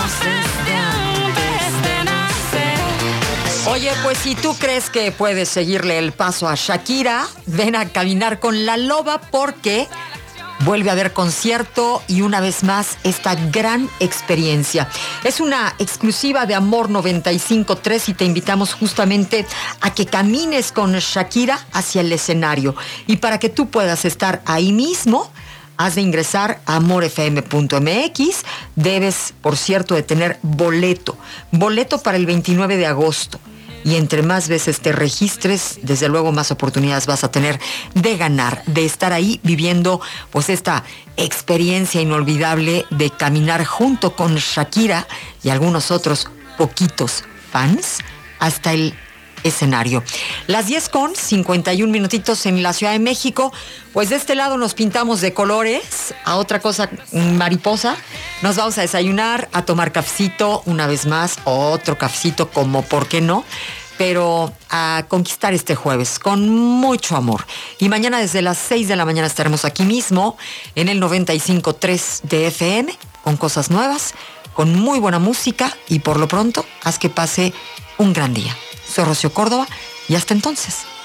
Oye, pues si tú crees que puedes seguirle el paso a Shakira, ven a caminar con La Loba porque vuelve a haber concierto y una vez más esta gran experiencia. Es una exclusiva de Amor 95.3 y te invitamos justamente a que camines con Shakira hacia el escenario. Y para que tú puedas estar ahí mismo, has de ingresar a amorfm.mx. Debes, por cierto, de tener boleto para el 29 de agosto. Y entre más veces te registres, desde luego más oportunidades vas a tener de ganar, de estar ahí viviendo pues esta experiencia inolvidable de caminar junto con Shakira y algunos otros poquitos fans hasta el escenario. Las 10:51 minutitos en la Ciudad de México. Pues de este lado nos pintamos de colores, a otra cosa mariposa. Nos vamos a desayunar, a tomar cafecito, una vez más, otro cafecito como por qué no, pero a conquistar este jueves con mucho amor. Y mañana desde las 6 de la mañana estaremos aquí mismo en el 95.3 de FM con cosas nuevas, con muy buena música y por lo pronto haz que pase un gran día. Soy Rocío Córdoba y hasta entonces.